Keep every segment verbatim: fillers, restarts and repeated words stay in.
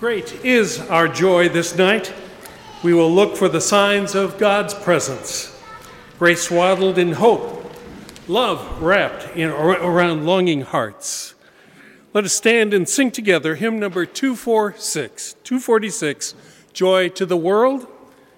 Great is our joy this night. We will look for the signs of God's presence. Grace swaddled in hope, love wrapped in, around longing hearts. Let us stand and sing together hymn number two forty-six, two forty-six, Joy to the World.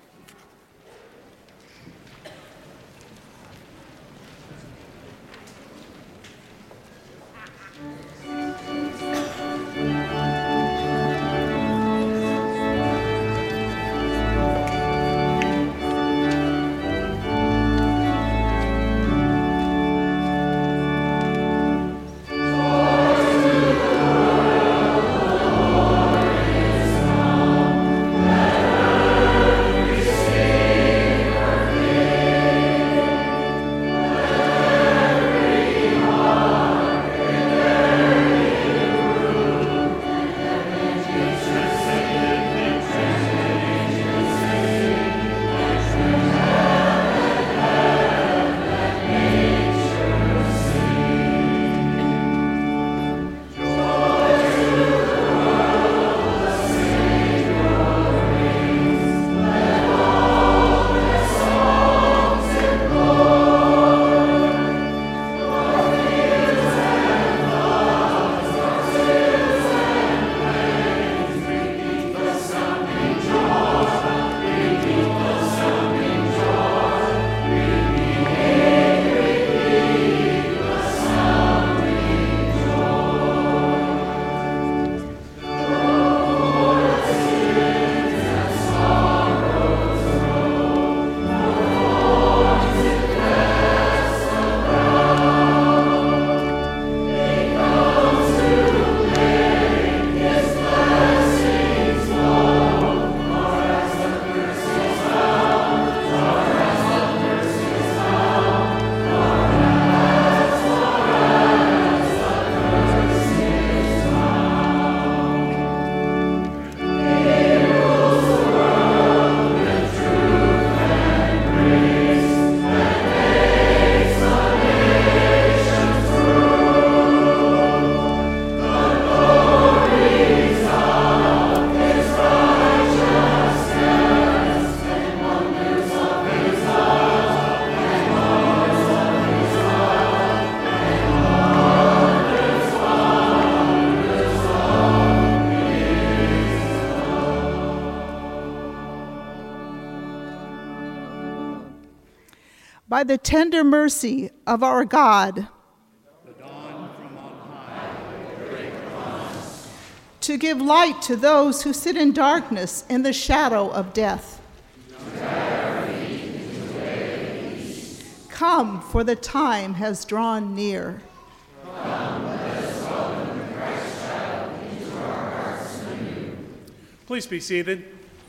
By the tender mercy of our God, the dawn from on high will break upon us, to give light to those who sit in darkness in the shadow of death. to guide our feet into the way of peace. Come, for the time has drawn near. Come, let us welcome the Christ child into our hearts anew. Please be seated.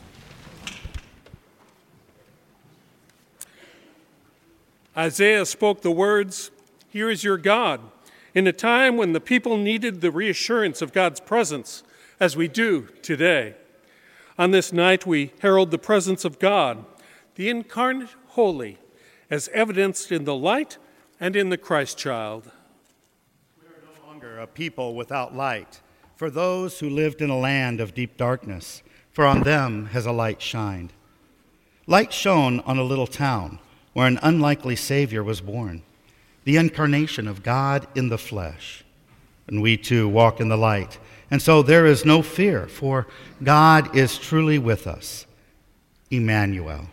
Isaiah spoke the words, "Here is your God," in a time when the people needed the reassurance of God's presence, as we do today. On this night, we herald the presence of God, the incarnate holy, as evidenced in the light and in the Christ child. We are no longer a people without light, for those who lived in a land of deep darkness, for on them has a light shined. Light shone on a little town, where an unlikely Savior was born, the incarnation of God in the flesh. And we too walk in the light, and so there is no fear, for God is truly with us, Emmanuel.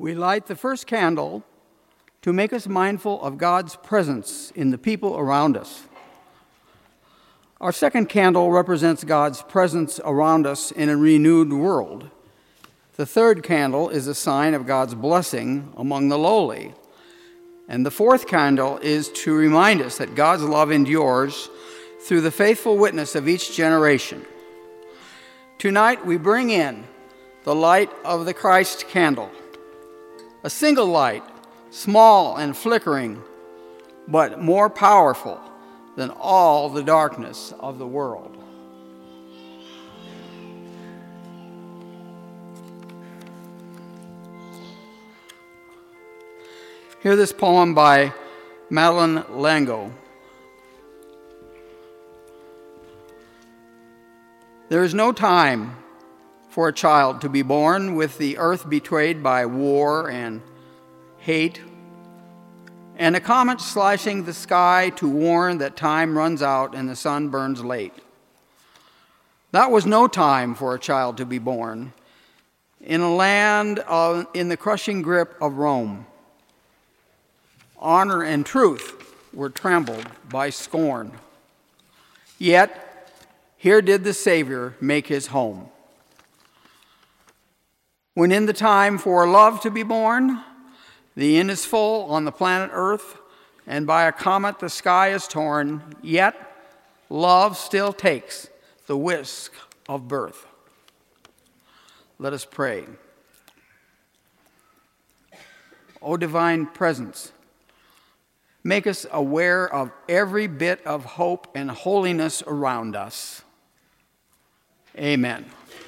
We light the first candle to make us mindful of God's presence in the people around us. Our second candle represents God's presence around us in a renewed world. The third candle is a sign of God's blessing among the lowly. And the fourth candle is to remind us that God's love endures through the faithful witness of each generation. Tonight we bring in the light of the Christ candle, a single light, small and flickering, but more powerful than all the darkness of the world. Hear this poem by Madeleine L'Engle. There is no time for a child to be born with the earth betrayed by war and hate, and a comet slashing the sky to warn that time runs out and the sun burns late. That was no time for a child to be born in a land of, in the crushing grip of Rome. Honor and truth were trampled by scorn. Yet, here did the Savior make his home. When in the time for love to be born, the inn is full on the planet Earth, and by a comet the sky is torn, yet love still takes the whisk of birth. Let us pray. O divine presence, make us aware of every bit of hope and holiness around us. Amen.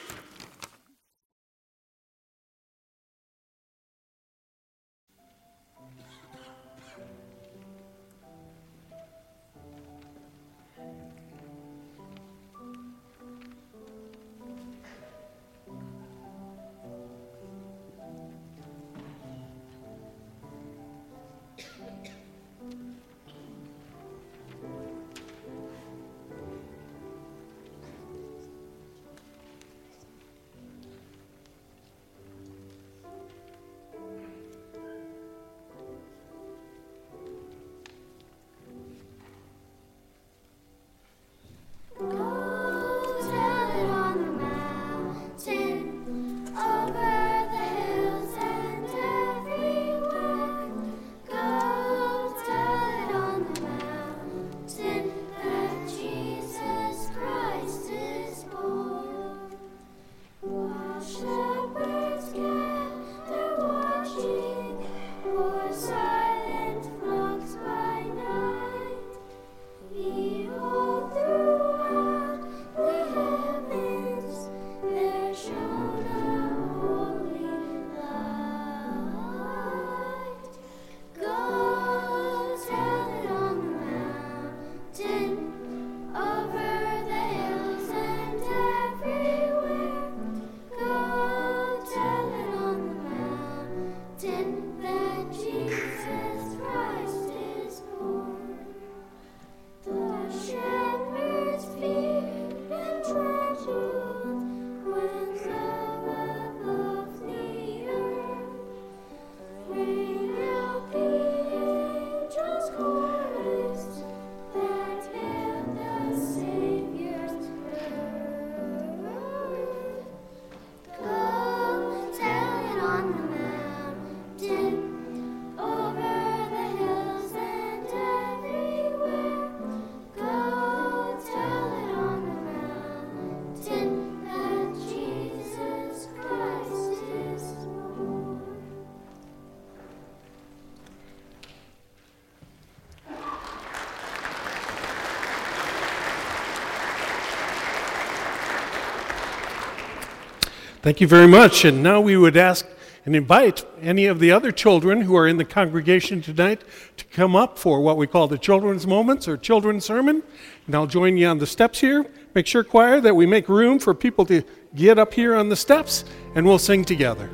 Thank you very much. And now we would ask and invite any of the other children who are in the congregation tonight to come up for what we call the Children's Moments or Children's Sermon. And I'll join you on the steps here. Make sure, choir, that we make room for people to get up here on the steps, and we'll sing together.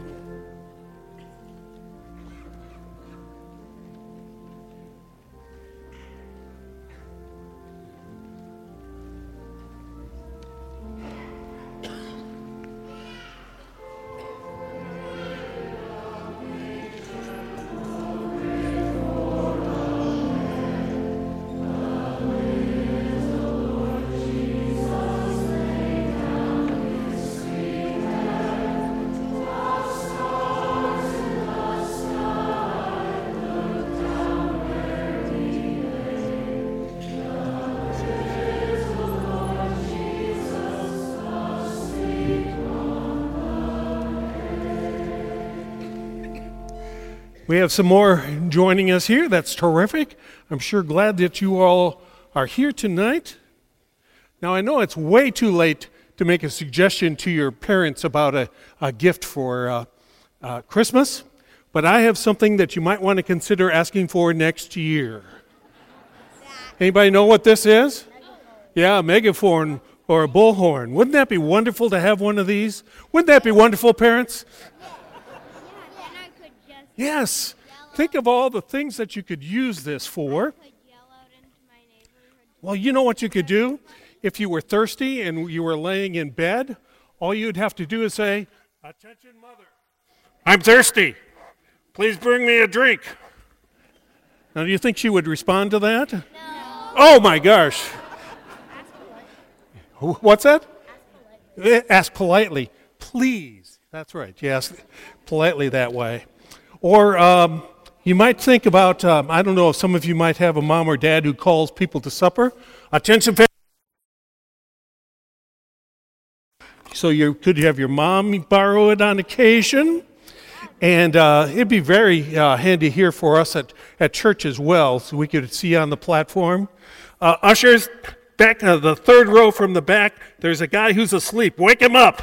We have some more joining us here. That's terrific. I'm sure glad that you all are here tonight. Now, I know it's way too late to make a suggestion to your parents about a, a gift for uh, uh, Christmas, but I have something that you might want to consider asking for next year. Anybody know what this is? Yeah, a megaphone or a bullhorn. Wouldn't that be wonderful to have one of these? Wouldn't that be wonderful, parents? Yes. Think of all the things that you could use this for. Well, you know what you could do? If you were thirsty and you were laying in bed, all you'd have to do is say, "Attention, mother. I'm thirsty. Please bring me a drink." Now, do you think she would respond to that? No. Oh, my gosh. What's that? Ask politely. Ask politely. Please. That's right. Yes, politely that way. Or um, you might think about, um, I don't know if some of you might have a mom or dad who calls people to supper. Attention, family. So you could have your mom borrow it on occasion. And uh, it'd be very uh, handy here for us at, at church as well, so we could see on the platform. Uh, ushers, back uh, the third row from the back, there's a guy who's asleep. Wake him up.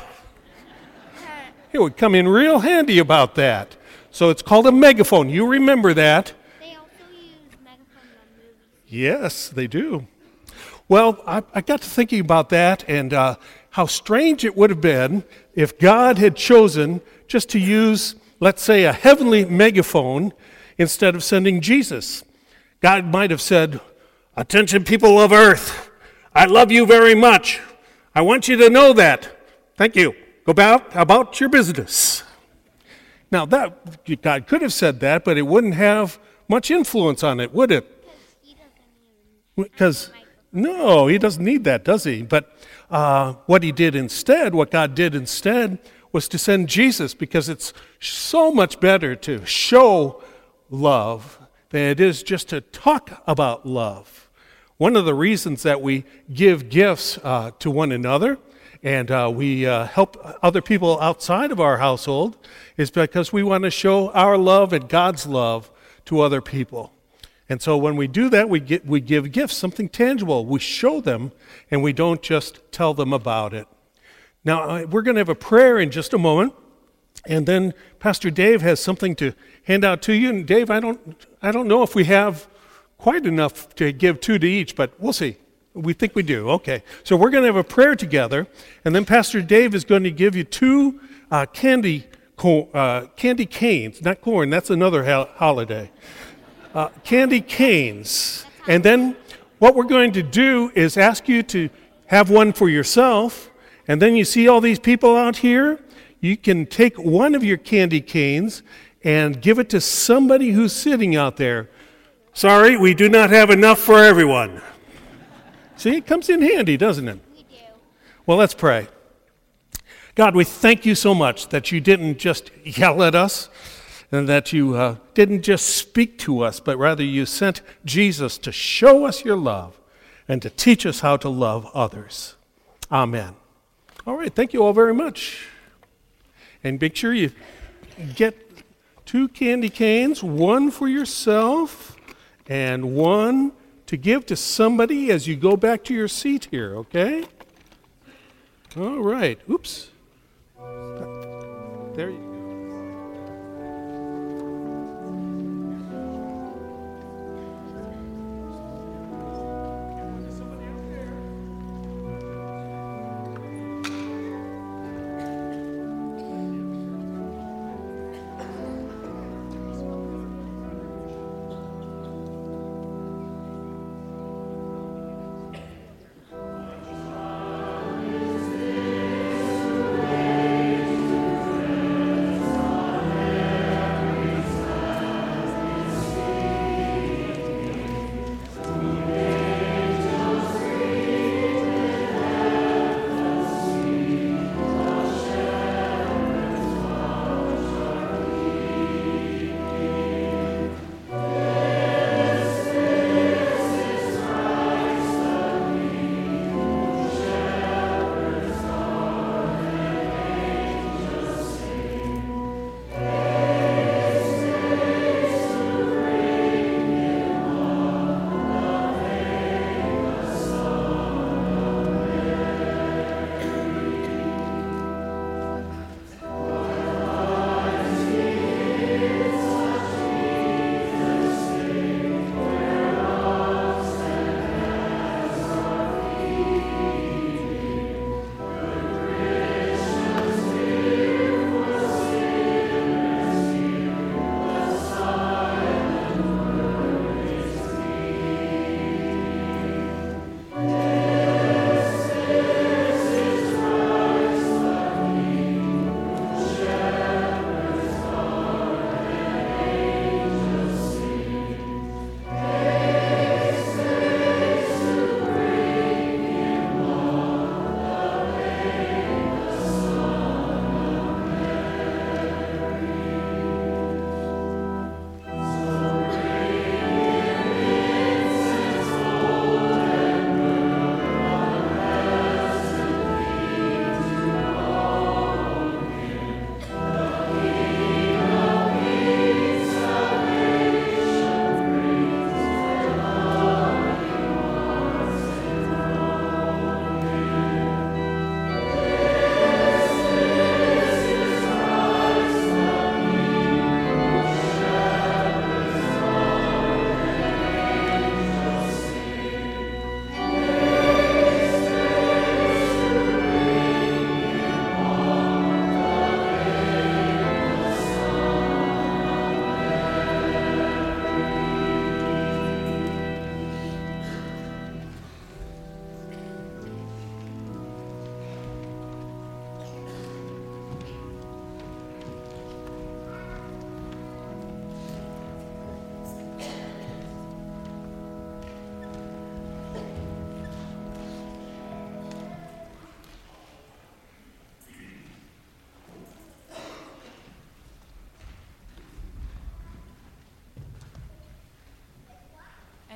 It would come in real handy about that. So it's called a megaphone. You remember that. They also use megaphones on movies. Yes, they do. Well, I, I got to thinking about that and uh, how strange it would have been if God had chosen just to use, let's say, a heavenly megaphone instead of sending Jesus. God might have said, "Attention, people of earth. I love you very much. I want you to know that. Thank you. Go about, about your business." Now, that God could have said that, but it wouldn't have much influence on it, would it? Because, no, he doesn't need that, does he? But uh, what he did instead, what God did instead, was to send Jesus, because it's so much better to show love than it is just to talk about love. One of the reasons that we give gifts uh, to one another and uh, we uh, help other people outside of our household is because we want to show our love and God's love to other people. And so when we do that, we get, we give gifts, something tangible. We show them, and we don't just tell them about it. Now, uh, we're going to have a prayer in just a moment, and then Pastor Dave has something to hand out to you. And Dave, I don't, I don't know if we have quite enough to give two to each, but we'll see. We think we do. Okay. So we're going to have a prayer together, and then Pastor Dave is going to give you two uh, candy co- uh, candy canes, not corn. That's another ho- holiday. Uh, candy canes. And then what we're going to do is ask you to have one for yourself, and then you see all these people out here. You can take one of your candy canes and give it to somebody who's sitting out there. Sorry, we do not have enough for everyone. See, it comes in handy, doesn't it? We do. Well, let's pray. God, we thank you so much that you didn't just yell at us and that you uh, didn't just speak to us, but rather you sent Jesus to show us your love and to teach us how to love others. Amen. All right, thank you all very much. And make sure you get two candy canes, one for yourself and one to give to somebody as you go back to your seat here, okay? All right. Oops. There you go.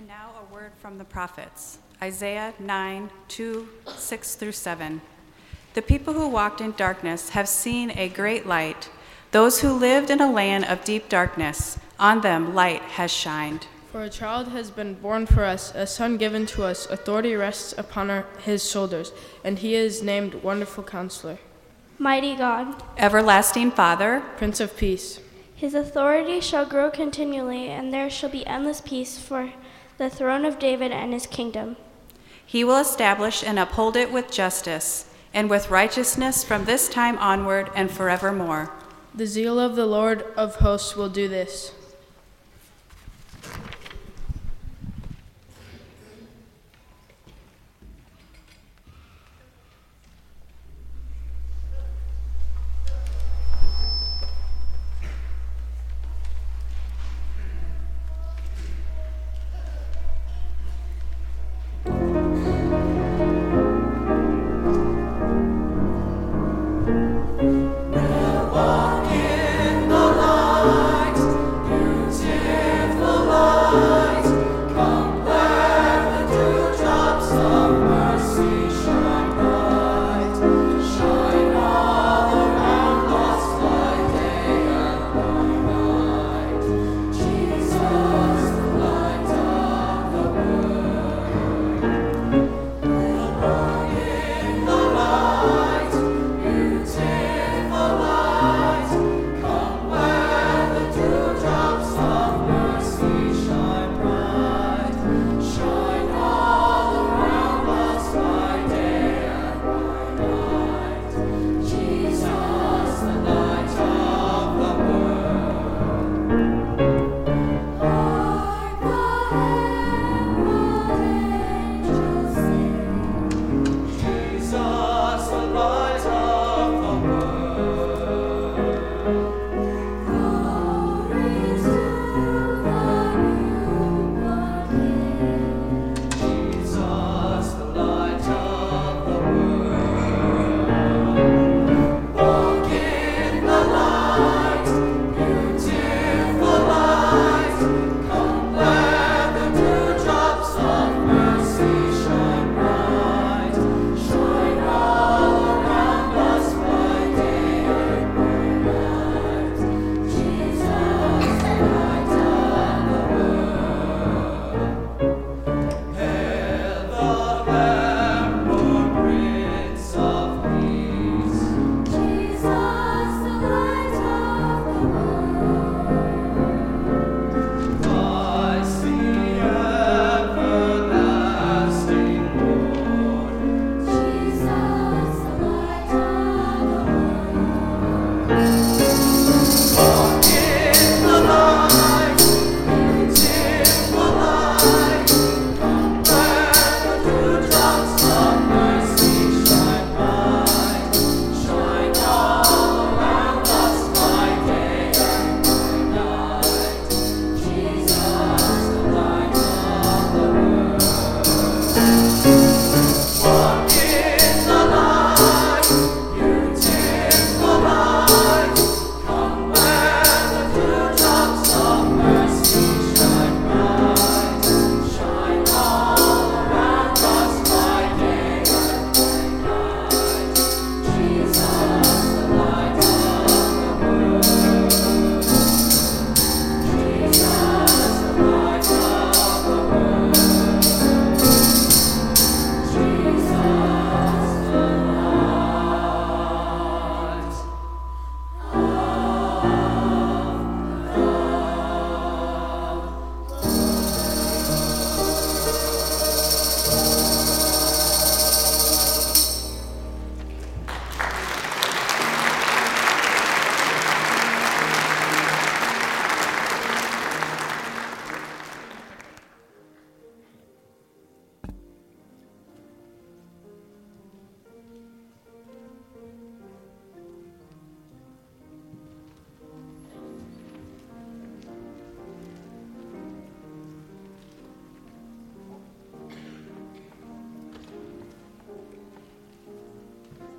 And now a word from the prophets. Isaiah nine, two, six through seven. The people who walked in darkness have seen a great light. Those who lived in a land of deep darkness, on them light has shined. For a child has been born for us, a son given to us. Authority rests upon our, his shoulders, and he is named Wonderful Counselor, Mighty God, Everlasting Father, Prince of Peace. His authority shall grow continually, and there shall be endless peace for the throne of David and his kingdom. He will establish and uphold it with justice, and with righteousness from this time onward and forevermore. The zeal of the Lord of hosts will do this.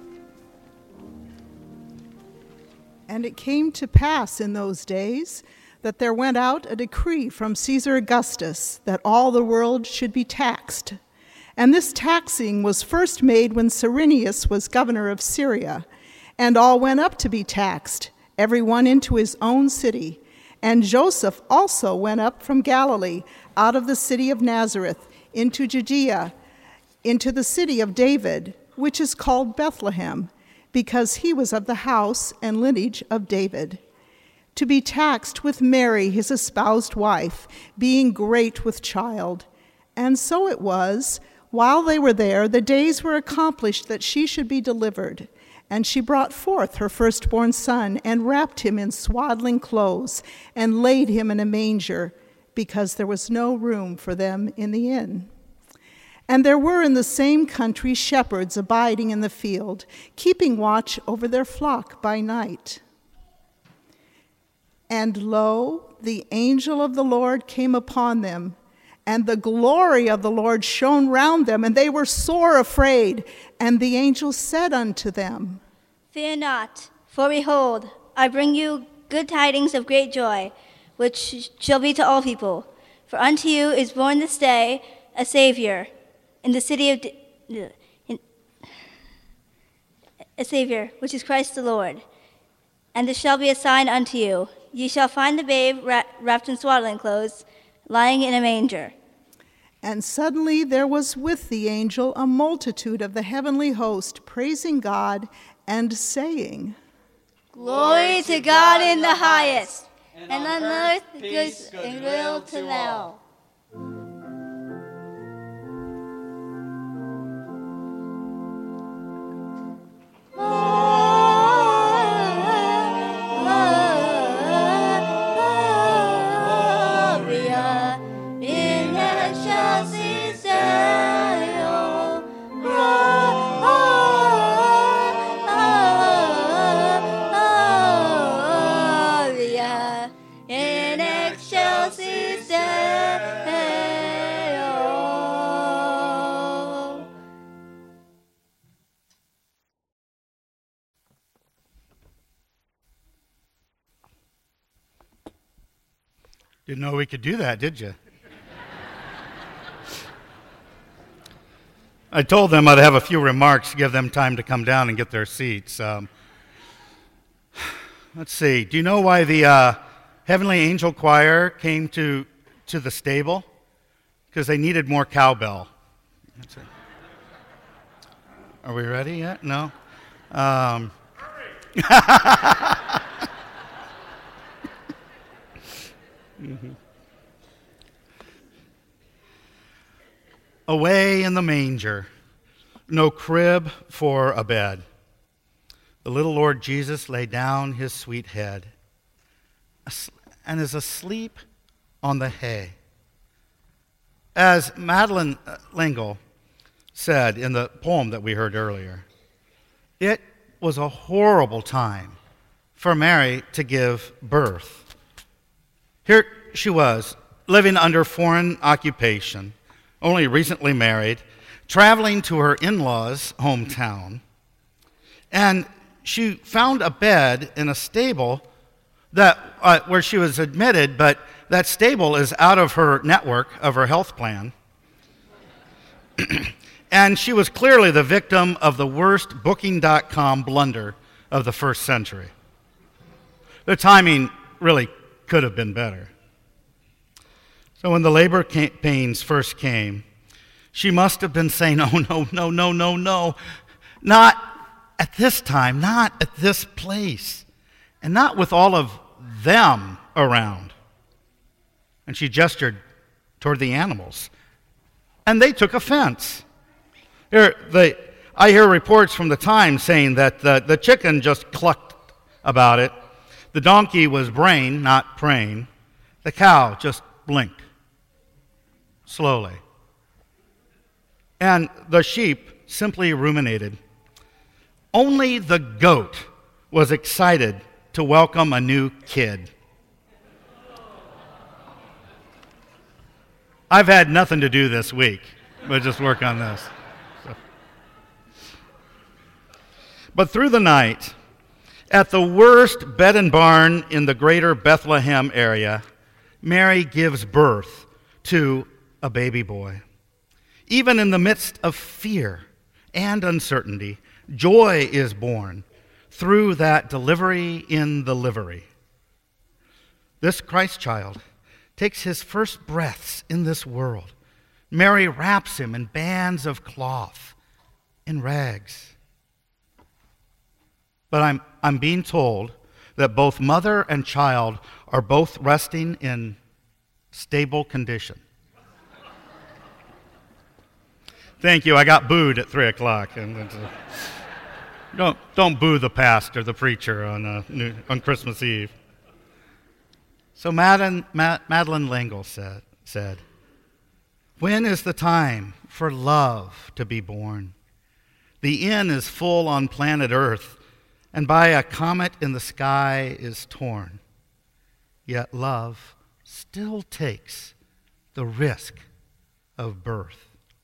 And it came to pass in those days that there went out a decree from Caesar Augustus that all the world should be taxed. And this taxing was first made when Cyrenius was governor of Syria, and all went up to be taxed, every one into his own city. And Joseph also went up from Galilee, out of the city of Nazareth, into Judea, into the city of David, which is called Bethlehem, because he was of the house and lineage of David, to be taxed with Mary, his espoused wife, being great with child. And so it was, while they were there, the days were accomplished that she should be delivered. And she brought forth her firstborn son, and wrapped him in swaddling clothes, and laid him in a manger, because there was no room for them in the inn. And there were in the same country shepherds abiding in the field, keeping watch over their flock by night. And lo, the angel of the Lord came upon them, and the glory of the Lord shone round them, and they were sore afraid. And the angel said unto them, Fear not, for behold, I bring you good tidings of great joy, which shall be to all people. For unto you is born this day a Savior in the city of D- in, a Savior, which is Christ the Lord. And this shall be a sign unto you: ye shall find the babe ra- wrapped in swaddling clothes, lying in a manger. And suddenly there was with the angel a multitude of the heavenly host, praising God and saying, Glory to God in the highest, and on earth peace and goodwill to all. Didn't know we could do that, did you? I told them I'd have a few remarks to give them time to come down and get their seats. Um, let's see. Do you know why the uh, Heavenly Angel Choir came to, to the stable? Because they needed more cowbell. That's it. Are we ready yet? No? Um, Mm-hmm. Away in the manger, no crib for a bed, the little Lord Jesus lay down his sweet head and is asleep on the hay. As Madeleine L'Engle said in the poem that we heard earlier, it was a horrible time for Mary to give birth. Here she was, living under foreign occupation, only recently married, traveling to her in-laws' hometown, and she found a bed in a stable that uh, where she was admitted, but that stable is out of her network of her health plan. And she was clearly the victim of the worst Booking dot com blunder of the first century. The timing really could have been better. So when the labor pains first came, she must have been saying, oh, no, no, no, no, no. Not at this time, not at this place, and not with all of them around. And she gestured toward the animals, and they took offense. Here, the, I hear reports from the Times saying that the, the chicken just clucked about it. The donkey was braying, not praying. The cow just blinked slowly. And the sheep simply ruminated. Only the goat was excited to welcome a new kid. I've had nothing to do this week, but just work on this. So. But through the night, At the worst bed and barn in the greater Bethlehem area, Mary gives birth to a baby boy. Even in the midst of fear and uncertainty, joy is born through that delivery in the livery. This Christ child takes his first breaths in this world. Mary wraps him in bands of cloth, in rags. But I'm, I'm being told that both mother and child are both resting in stable condition. Thank you. I got booed at three o'clock. And, and, uh, don't don't boo the pastor, the preacher on uh, New, on Christmas Eve. So Madeline, Ma, Madeline L'Engle said, said, "When is the time for love to be born? The inn is full on planet Earth, and by a comet in the sky is torn. Yet love still takes the risk of birth."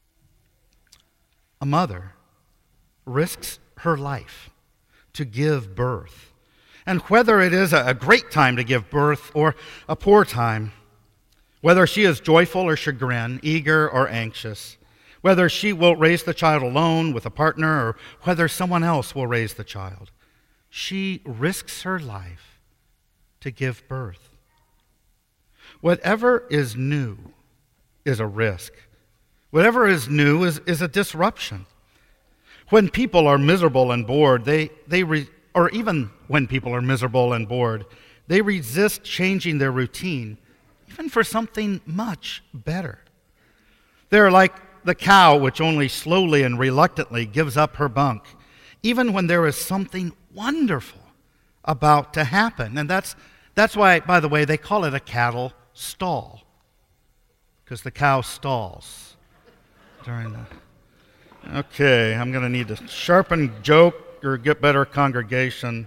A mother risks her life to give birth. And whether it is a great time to give birth or a poor time, whether she is joyful or chagrined, eager or anxious, whether she will raise the child alone with a partner or whether someone else will raise the child, she risks her life to give birth. Whatever is new is a risk. Whatever is new is, is a disruption. When people are miserable and bored, they, they re, or even when people are miserable and bored, they resist changing their routine, even for something much better. They're like the cow which only slowly and reluctantly gives up her bunk, even when there is something wonderful about to happen. And that's, that's why, by the way, they call it a cattle stall, because the cow stalls during the... Okay, I'm going to need to sharpen joke or get better congregation.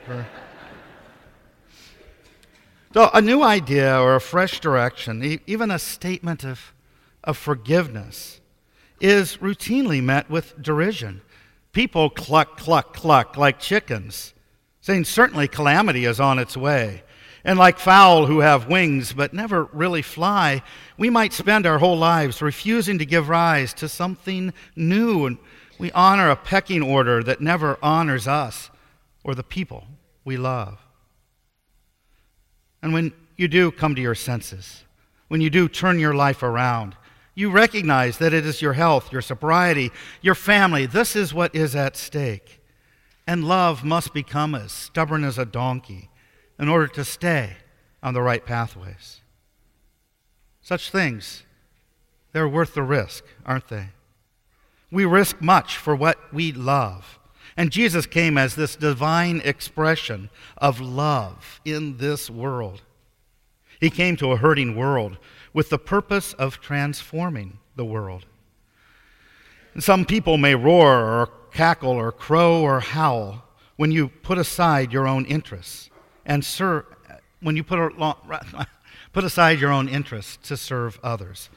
So a new idea or a fresh direction, e- even a statement of, of forgiveness, is routinely met with derision. People cluck, cluck, cluck like chickens, saying certainly calamity is on its way. And like fowl who have wings but never really fly, we might spend our whole lives refusing to give rise to something new, and we honor a pecking order that never honors us or the people we love. And when you do come to your senses, when you do turn your life around, you recognize that it is your health, your sobriety, your family. This is what is at stake. And love must become as stubborn as a donkey in order to stay on the right pathways. Such things, they're worth the risk, aren't they? We risk much for what we love. And Jesus came as this divine expression of love in this world. He came to a hurting world with the purpose of transforming the world. And some people may roar or cackle or crow or howl when you put aside your own interests. And serve, when you put, a, put aside your own interests to serve others.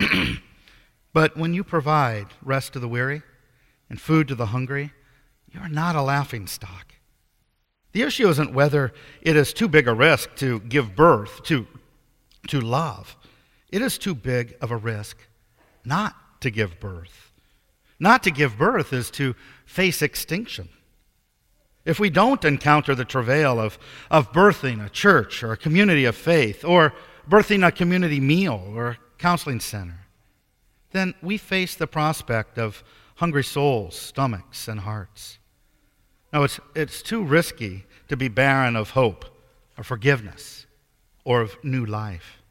But when you provide rest to the weary and food to the hungry, you're not a laughingstock. The issue isn't whether it is too big a risk to give birth to, to love. It is too big of a risk not to give birth. Not to give birth is to face extinction. If we don't encounter the travail of, of birthing a church or a community of faith or birthing a community meal or a counseling center, then we face the prospect of hungry souls, stomachs, and hearts. No, it's, it's too risky to be barren of hope or forgiveness or of new life.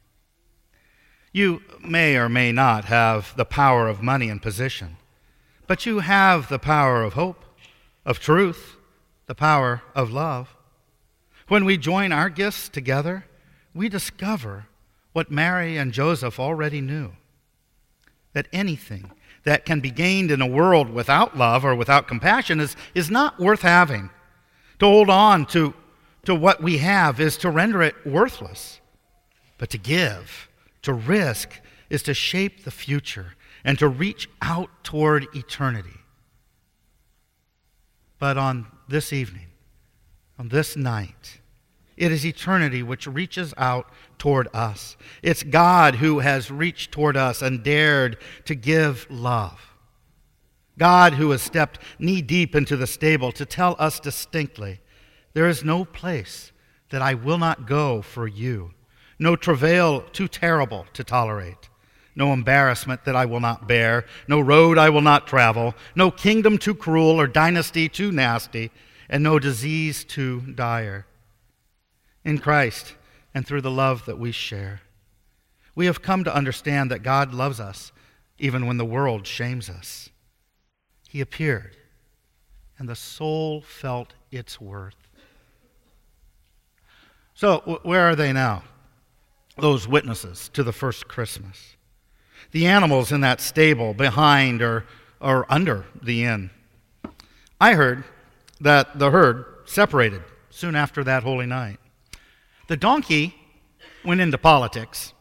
You may or may not have the power of money and position, but you have the power of hope, of truth, the power of love. When we join our gifts together, we discover what Mary and Joseph already knew, that anything that can be gained in a world without love or without compassion is, is not worth having. To hold on to, to what we have is to render it worthless. But to give, to risk, is to shape the future and to reach out toward eternity. But on this evening, on this night. It is eternity which reaches out toward us. It's God who has reached toward us and dared to give love. God who has stepped knee-deep into the stable to tell us distinctly, there is no place that I will not go for you, no travail too terrible to tolerate, no embarrassment that I will not bear, no road I will not travel, no kingdom too cruel or dynasty too nasty, and no disease too dire. In Christ and through the love that we share, we have come to understand that God loves us even when the world shames us. He appeared, and the soul felt its worth. So, where are they now? Those witnesses to the first Christmas. The animals in that stable behind or, or under the inn. I heard that the herd separated soon after that holy night. The donkey went into politics.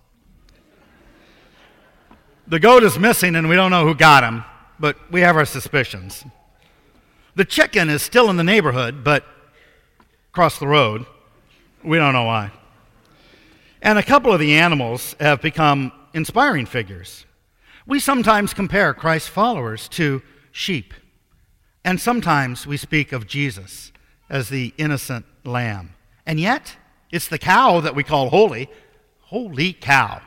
The goat is missing and we don't know who got him, but we have our suspicions. The chicken is still in the neighborhood, but across the road. We don't know why. And a couple of the animals have become inspiring figures. We sometimes compare Christ's followers to sheep, and sometimes we speak of Jesus as the innocent lamb. And yet, it's the cow that we call holy. Holy cow.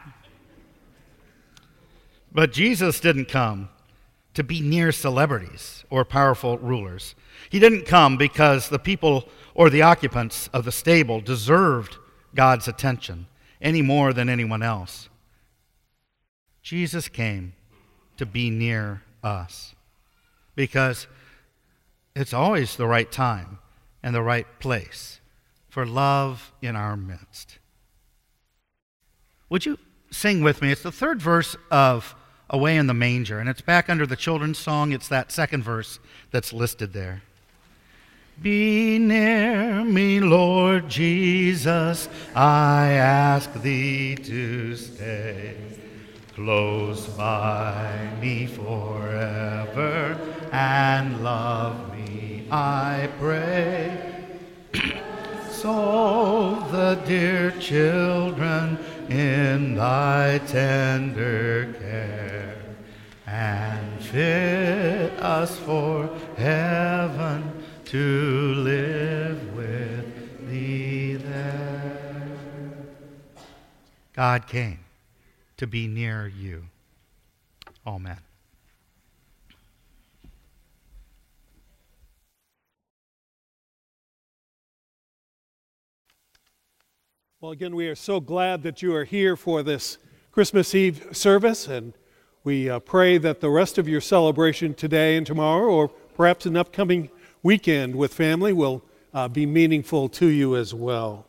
But Jesus didn't come to be near celebrities or powerful rulers. He didn't come because the people or the occupants of the stable deserved God's attention any more than anyone else. Jesus came to be near us because it's always the right time and the right place for love in our midst. Would you sing with me? It's the third verse of Away in the Manger, and it's back under the children's song. It's that second verse that's listed there. Be near me, Lord Jesus, I ask thee to stay. Close by me forever and love me, I pray. So the dear children in thy tender care, and fit us for heaven to live with thee there. God came to be near you. Amen. Well, again, we are so glad that you are here for this Christmas Eve service, and we uh, pray that the rest of your celebration today and tomorrow, or perhaps an upcoming weekend with family, will uh, be meaningful to you as well.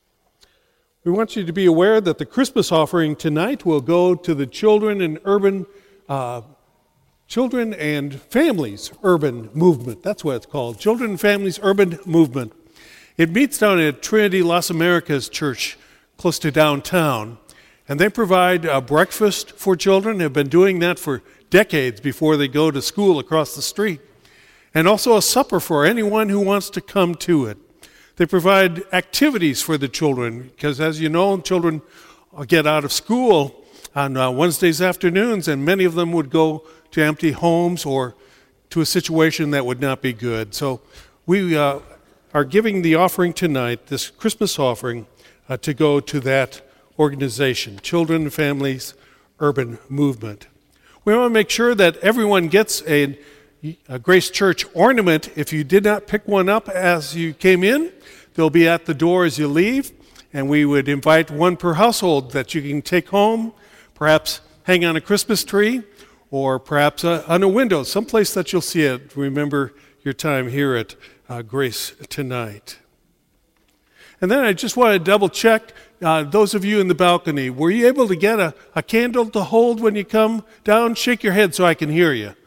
We want you to be aware that the Christmas offering tonight will go to the Children and Urban uh, Children and Families Urban Movement. That's what it's called, Children and Families Urban Movement. It meets down at Trinity Las Americas Church, close to downtown, and they provide a breakfast for children. Have been doing that for decades before they go to school across the street, and also a supper for anyone who wants to come to it. They provide activities for the children, because as you know, children get out of school on uh, Wednesdays afternoons, and many of them would go to empty homes or to a situation that would not be good. So we uh, are giving the offering tonight, this Christmas offering, uh, to go to that organization, Children and Families Urban Movement. We want to make sure that everyone gets a, a Grace Church ornament. If you did not pick one up as you came in, they'll be at the door as you leave, and we would invite one per household that you can take home, perhaps hang on a Christmas tree, or perhaps uh, on a window, someplace that you'll see it. Remember your time here at uh, Grace tonight. And then I just want to double check, uh, those of you in the balcony, were you able to get a, a candle to hold when you come down? Shake your head so I can hear you.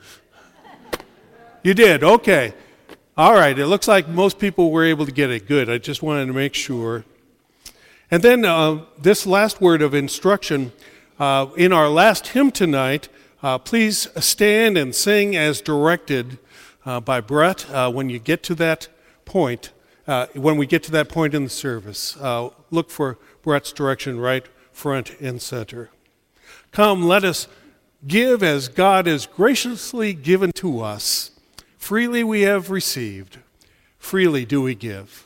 You did, okay. All right, it looks like most people were able to get it. Good, I just wanted to make sure. And then uh, this last word of instruction, uh, in our last hymn tonight, uh, please stand and sing as directed uh, by Brett uh, when you get to that point. uh, when we get to that point in the service, uh, look for Brett's direction right front and center. Come, let us give as God has graciously given to us. Freely we have received, freely do we give.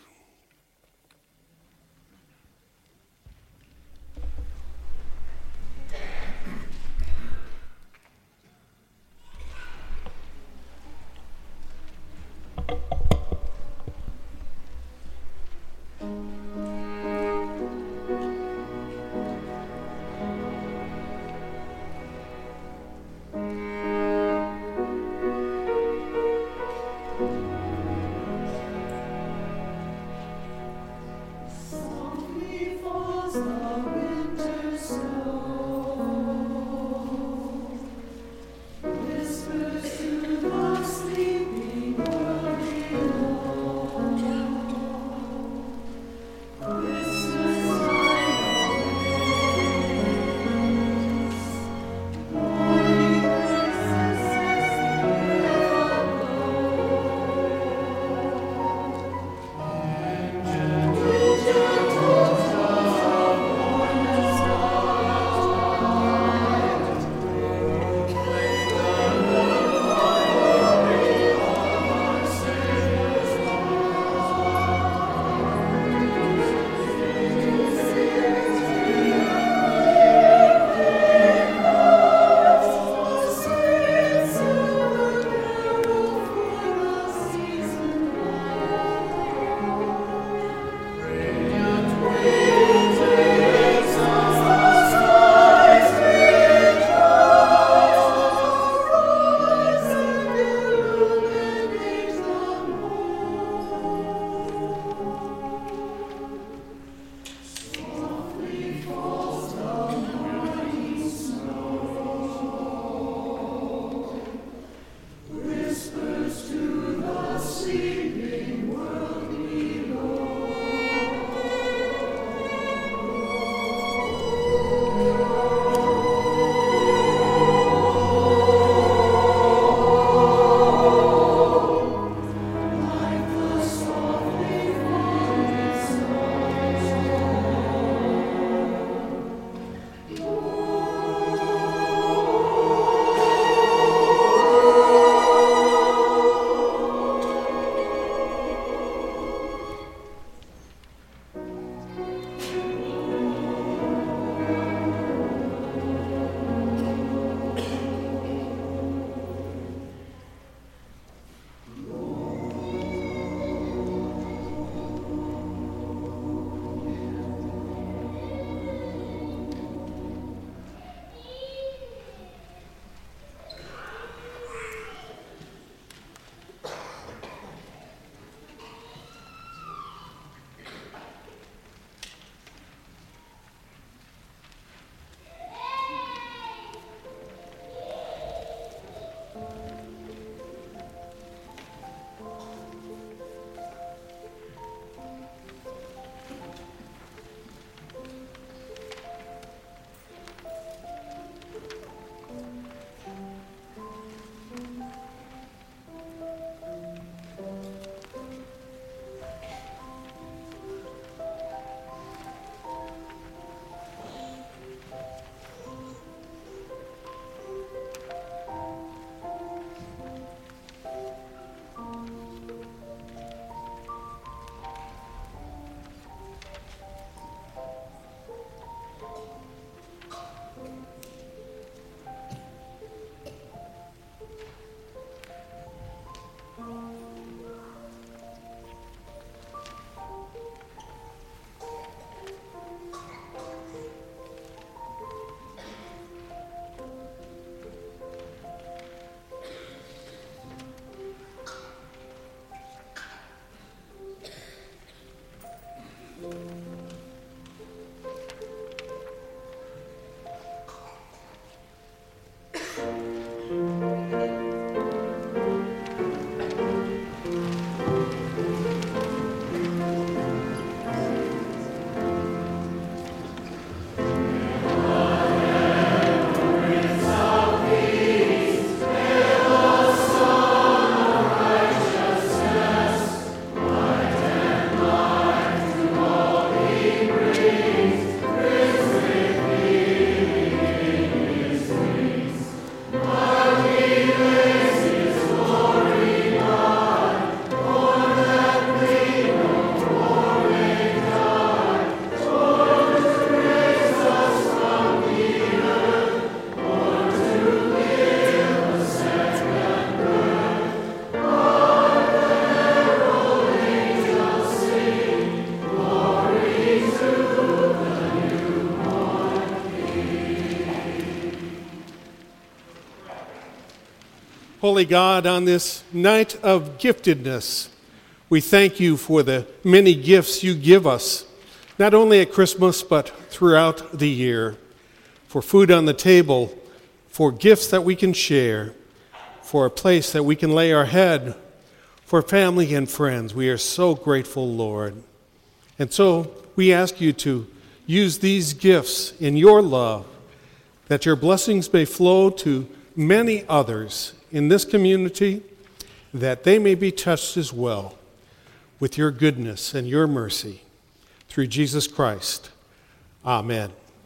Holy God, on this night of giftedness, we thank you for the many gifts you give us, not only at Christmas, but throughout the year, for food on the table, for gifts that we can share, for a place that we can lay our head, for family and friends. We are so grateful, Lord. And so we ask you to use these gifts in your love, that your blessings may flow to many others in this community, that they may be touched as well with your goodness and your mercy. Through Jesus Christ. Amen.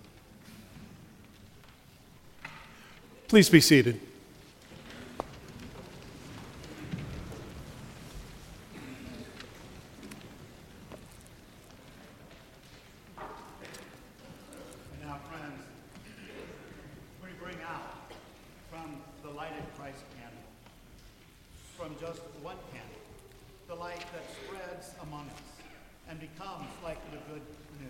Please be seated. Now, friends, we bring out from the lighted Christ candle, from just one candle, the light that spreads among us and becomes like the good news.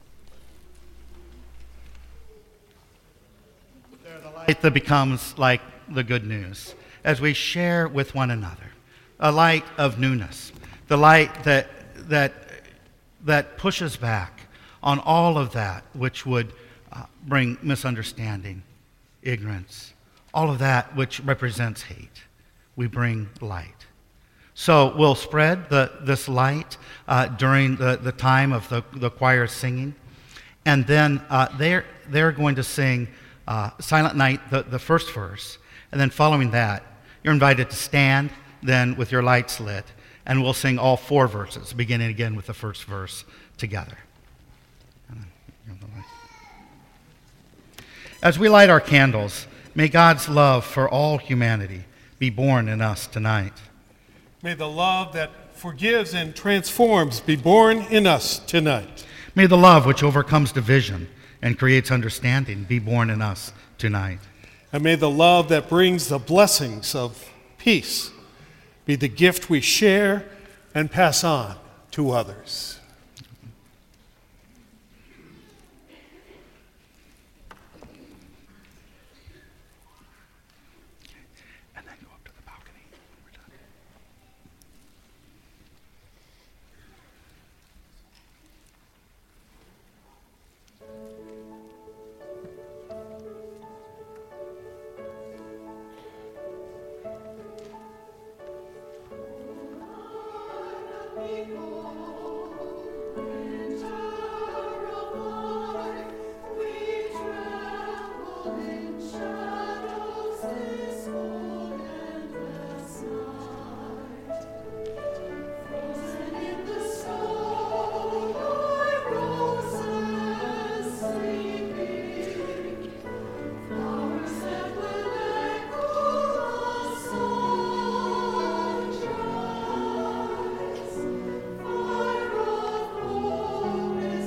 They're the light that becomes like the good news as we share with one another, a light of newness, the light that that that pushes back on all of that which would uh, bring misunderstanding, ignorance, all of that which represents hate. We bring light. So we'll spread the, this light uh, during the, the time of the, the choir singing. And then uh, they're, they're going to sing uh, Silent Night, the, the first verse. And then following that, you're invited to stand then with your lights lit. And we'll sing all four verses, beginning again with the first verse together. As we light our candles, may God's love for all humanity be born in us tonight. May the love that forgives and transforms be born in us tonight. May the love which overcomes division and creates understanding be born in us tonight. And may the love that brings the blessings of peace be the gift we share and pass on to others. Fire of holiness.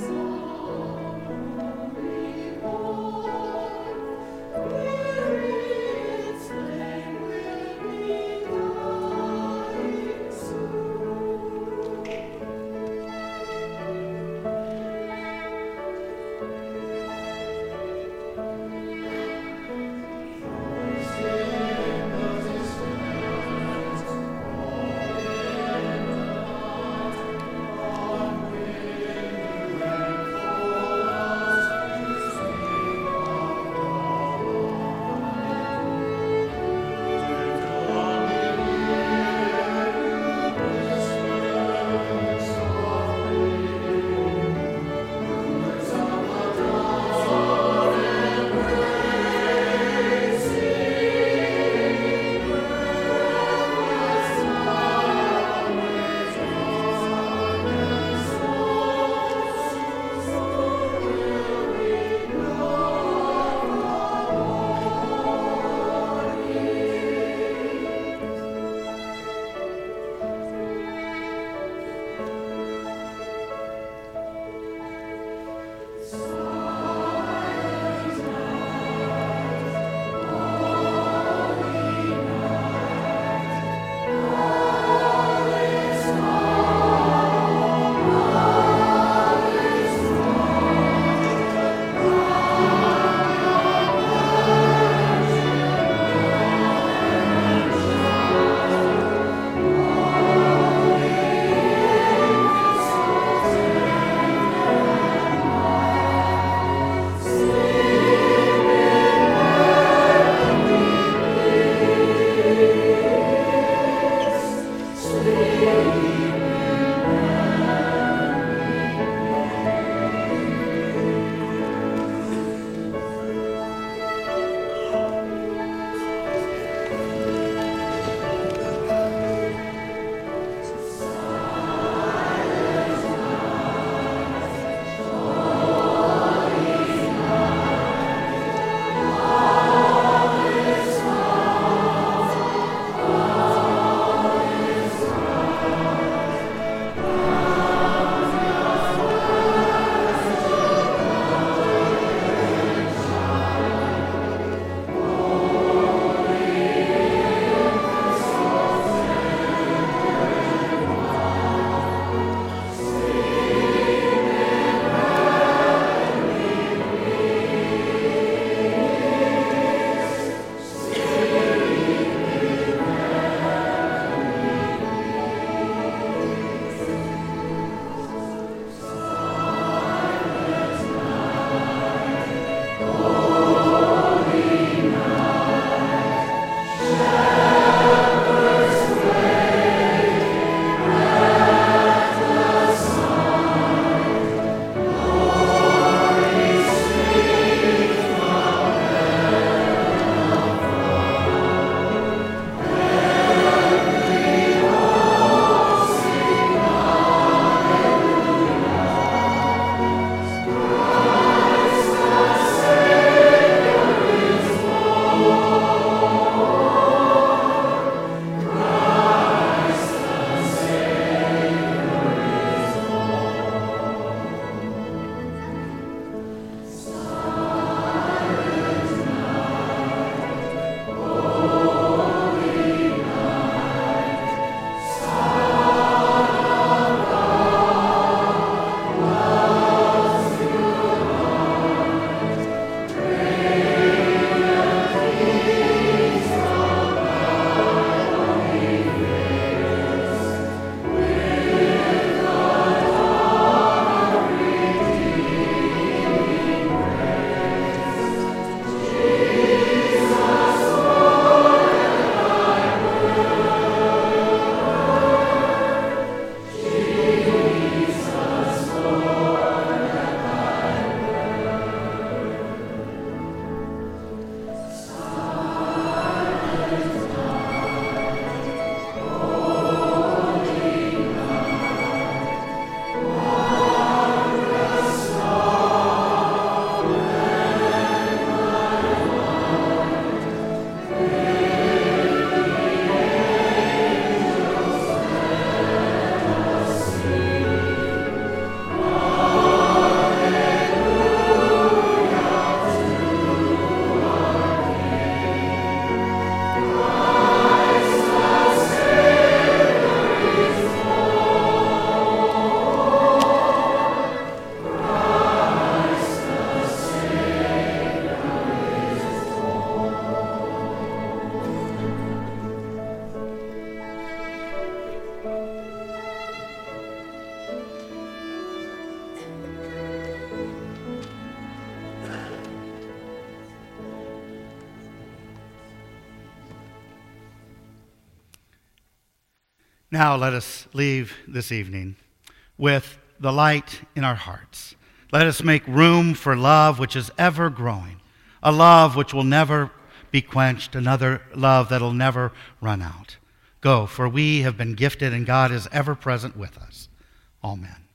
Now let us leave this evening with the light in our hearts. Let us make room for love which is ever growing, a love which will never be quenched, another love that will never run out. Go, for we have been gifted and God is ever present with us. Amen.